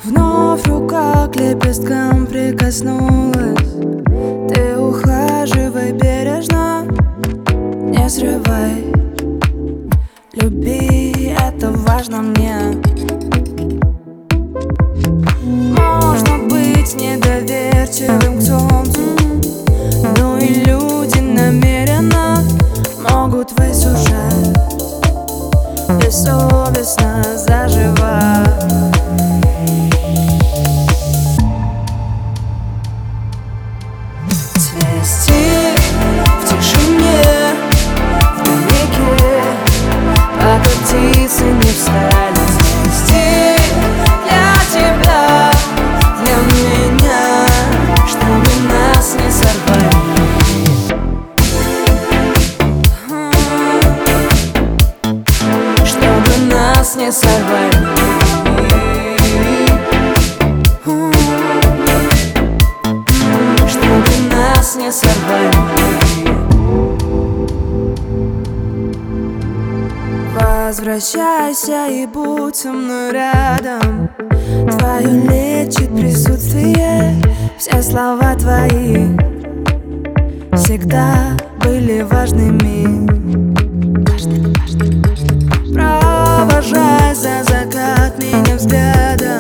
Вновь рука к лепесткам прикоснулась. Ты ухаживай бережно, не срывай. Люби, это важно мне. Можно быть недоверчивым к солнцу, но и люди намеренно могут высушать бессовестно заживо. Цвести в тишине, вдалеке, пока птицы не встали. Цвести для тебя, для меня, чтобы нас не сорвали. Чтобы нас не сорвали. Не сорвали. Возвращайся и будь со мной рядом. Твое лечит присутствие. Все слова твои всегда были важными. Провожай за закат меня взглядом.